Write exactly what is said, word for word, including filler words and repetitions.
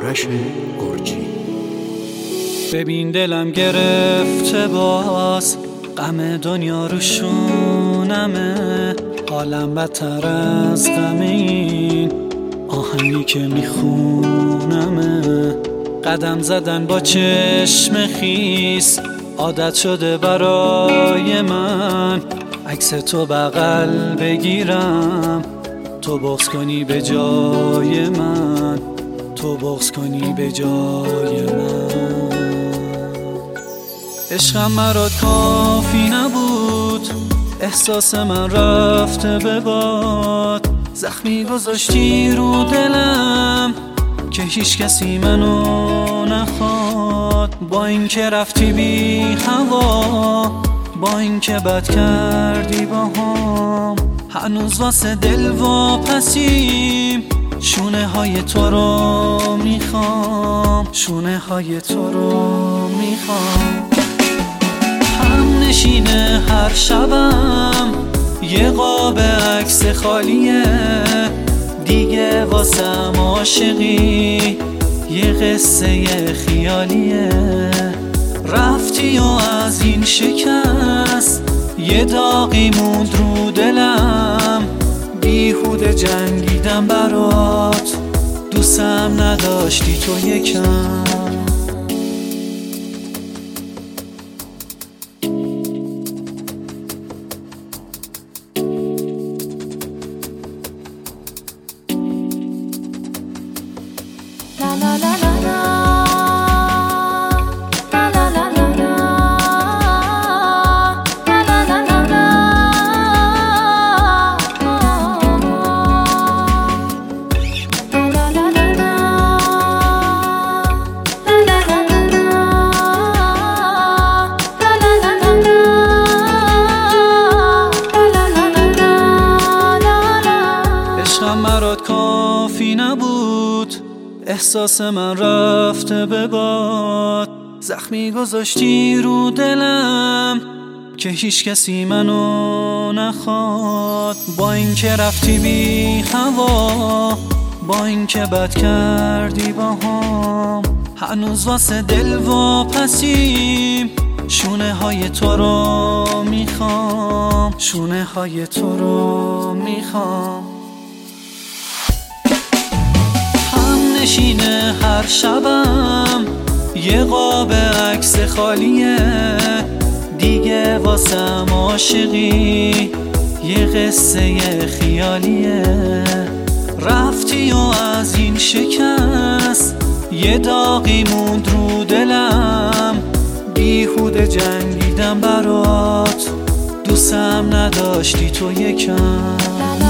آرش گرجی. ببین دلم گرفته باز، غم دنیا رو شونمه، حالم بدتر از غم این آهنگی که میخونمه. قدم زدن با چشم خیس عادت شده برای من، عکس تو بغل بگیرم تو بغض کنی به جای من، تو بغض کنی به جای من. عشقم مرا کافی نبود، احساس من رفته به باد، زخمی گذاشتی رو دلم که هیچ کسی منو نخواد. با اینکه رفتی بی هوا، با اینکه بد کردی با هم، هنوز واسه دل واپسیم، شونه های تو رو میخوام، شونه های تو رو میخوام. هم نشینه هر شبم یه قاب عکس خالیه، دیگه واسم عاشقی یه قصه خیالیه. رفتی و از این شکست یه داغی موند رو دلم، بیهوده جنگیدم برات، دوستم نداشتی تو یکم. La la la la la, la la la la la, la la la la la, la la la la la, la la la la la, la la la la. عشقم مرات کافی نبود، احساس من رفته به باد، زخمی گذاشتی رو دلم که هیچ کسی منو نخواد. با اینکه رفتی بی هوا، با اینکه بد کردی با هم، هنوز واسه دل واپسیم، شونه های تو رو میخوام، شونه های تو رو میخوام. نشینه هر شبم یه قاب عکس خالیه، دیگه واسم عاشقی یه قصه خیالیه. رفتی و از این شکست یه داغی موند رو دلم، بیهوده جنگیدم برات، دوستم نداشتی تو یکم.